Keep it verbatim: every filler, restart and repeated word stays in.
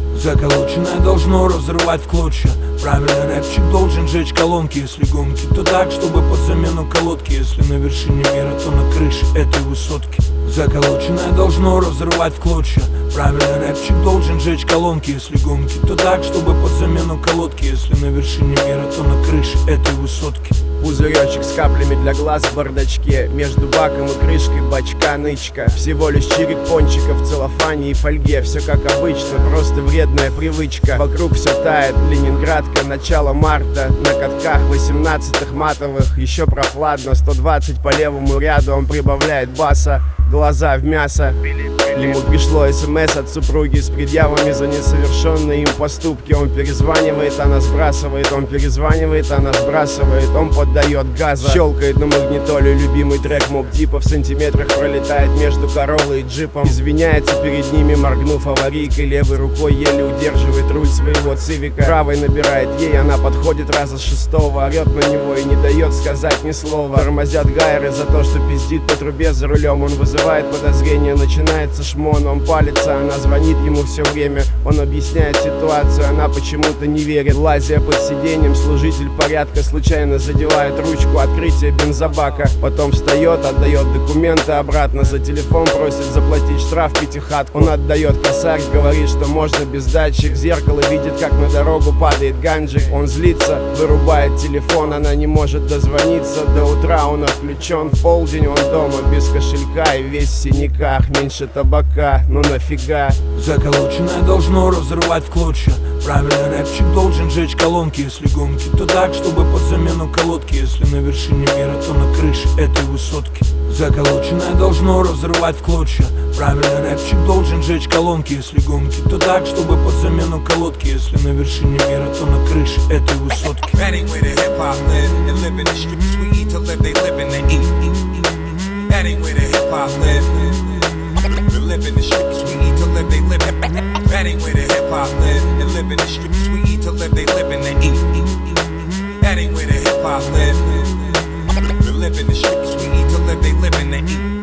Заколоченное должно разрывать в клочья. Правильно, рэпчик должен жечь колонки. Если гонки, то так, чтобы под замену колодки. Если на вершине мира, то на крыше этой высотки. Заколоченное должно разрывать в клочья. Правильно, рэпчик должен жечь колонки. Если гонки, то так, чтобы под замену колодки. Если на вершине мира, то на крыше этой высотки. Пузыречек с каплями для глаз в бардачке. Между баком и крышкой бачка нычка. Всего лишь чирик пончиков в целлофане и фольге. Все как обычно, просто вредная привычка. Вокруг все тает, Ленинградка, начало марта. На катках восемнадцатых матовых еще прохладно. Сто двадцать по левому ряду, он прибавляет баса. Глаза в мясо. Ему пришло смс от супруги с предъявами за несовершенные им поступки. Он перезванивает, она сбрасывает. Он перезванивает, она сбрасывает. Он поддает газа. Щелкает на магнитоле любимый трек Моб Дипа. В сантиметрах пролетает между Короллой и джипом. Извиняется перед ними, моргнув аварийкой. Левой рукой еле удерживает руль своего цивика. Правой набирает ей, она подходит раза с шестого. Орет на него и не дает сказать ни слова. Тормозят гайры за то, что пиздит по трубе за рулем. Он вызывает подозрение, начинается шмон. Он палится, она звонит ему все время. Он объясняет ситуацию, она почему-то не верит. Лазя под сиденьем, служитель порядка случайно задевает ручку открытия бензобака. Потом встает, отдает документы обратно. За телефон просит заплатить штраф пятихатку. Он отдает косарь, говорит, что можно без датчик. В зеркало видит, как на дорогу падает ганджик. Он злится, вырубает телефон. Она не может дозвониться. До утра он отключен. В полдень он дома без кошелька и весь в синяках. Меньше табака, ну нафига. Заколоченное должно разрывать в клочья. Правильно, рэпчик должен жечь колонки. Если гонки, то так, чтобы под замену колодки. Если на вершине мира, то на крыше этой высотки. Заколоченное должно разрывать в клочья. Правильно, рэпчик должен жечь колонки. Если гонки, то так, чтобы под замену колодки. Если на вершине мира, то на крыше этой высотки. That ain't where the hip hop live. To live in the streets, we eat to live, they live. That ain't where the hip hop live. To live in the streets, we eat to live, they live and they eat. That ain't where the hip hop live. To live in the streets, we eat to live, they live and they eat.